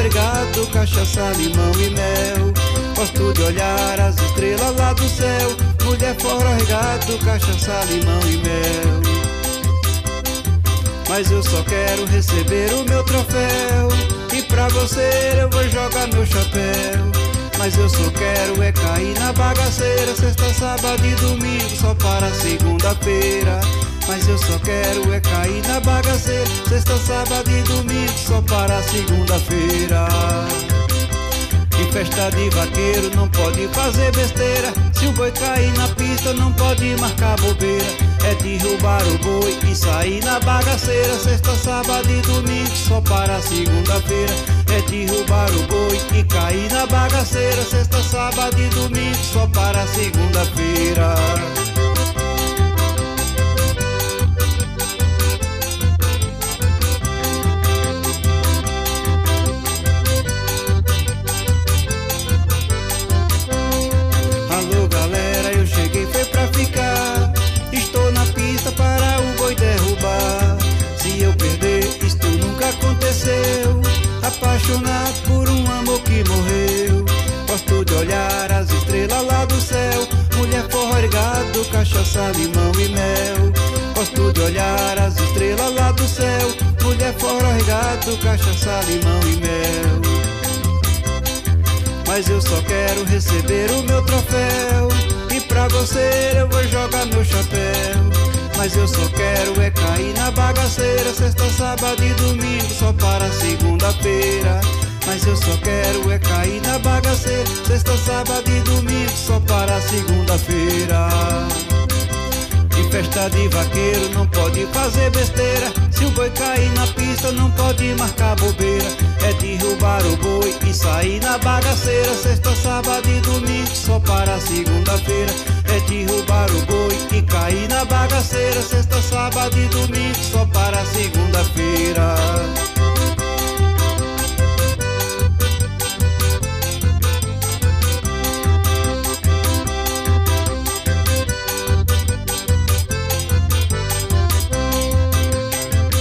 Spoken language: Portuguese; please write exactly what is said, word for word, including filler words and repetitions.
regado, cachaça, limão e mel. Gosto de olhar as estrelas lá do céu. Mulher, forró regado, cachaça, limão e mel. Mas eu só quero receber o meu troféu, e pra você eu vou jogar meu chapéu. Mas eu só quero é cair na bagaceira, sexta, sábado e domingo só para segunda-feira. Mas eu só quero é cair na bagaceira, sexta, sábado e domingo só para segunda-feira. Em festa de vaqueiro não pode fazer besteira, se o boi cair na pista não pode marcar bobeira. É derrubar o boi e sair na bagaceira, sexta, sábado e domingo só para segunda-feira. É derrubar o boi e cair na bagaceira, sexta, sábado e domingo só para segunda-feira. Alô galera, eu cheguei foi pra ficar, estou na pista para o boi derrubar. Se eu perder, isto nunca aconteceu, apaixonado por um amor que morreu. Gosto de olhar as estrelas lá do céu. Mulher, forró regado, cachaça, limão e mel. Gosto de olhar as estrelas lá do céu. Mulher, forró regado, cachaça, limão e mel. Mas eu só quero receber o meu troféu, e pra você eu vou jogar meu chapéu. Mas eu só quero é cair na bagaceira, sexta, sábado e domingo só para segunda-feira. Mas eu só quero é cair na bagaceira, sexta, sábado e domingo só para segunda-feira. Em festa de vaqueiro não pode fazer besteira, se o boi cair na pista não pode marcar bobeira. É derrubar o boi e sair na bagaceira, sexta, sábado e domingo só para segunda-feira. É derrubar o boi e cair na bagaceira, sexta, sábado e domingo só para segunda-feira.